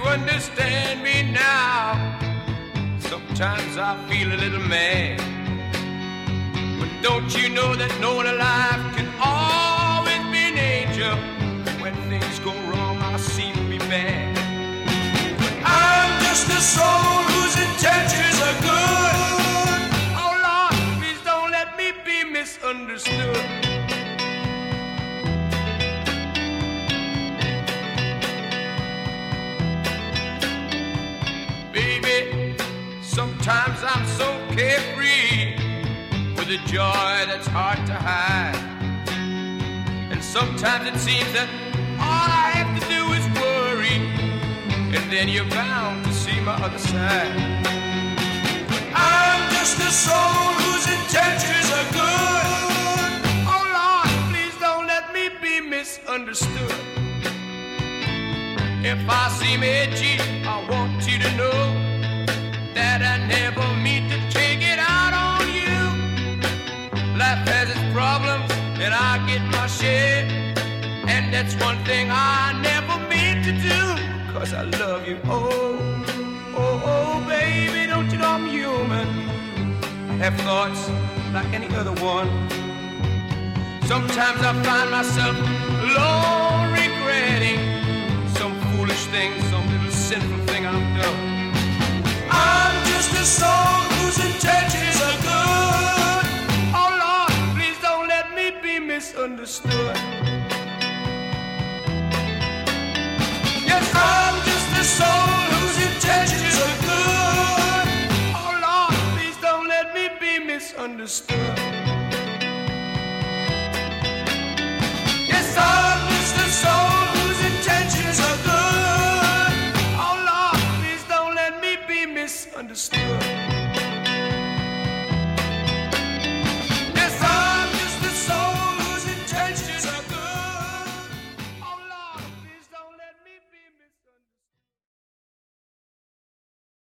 understand me now. Sometimes I feel a little mad, but don't you know that no one alive can always be an angel? When things go wrong, I seem to be bad. But I'm just a soul whose intentions are good. Oh Lord, please don't let me be misunderstood. Sometimes I'm so carefree with a joy that's hard to hide. And sometimes it seems that all I have to do is worry, and then you're bound to see my other side. But I'm just a soul whose intentions are good. Oh Lord, please don't let me be misunderstood. If I seem edgy, I want you to know that I never mean to take it out on you. Life has its problems, and I get my share. And that's one thing I never meant to do, 'cause I love you. Oh, oh, oh, baby, don't you know I'm human? I have thoughts like any other one. Sometimes I find myself alone regretting some foolish thing, some little sinful thing I've done. I'm just a soul whose intentions are good. Oh Lord, please don't let me be misunderstood. Yes, I'm just a soul whose intentions are good. Oh Lord, please don't let me be misunderstood. Yes, I'm just a soul whose intentions are good. Understood.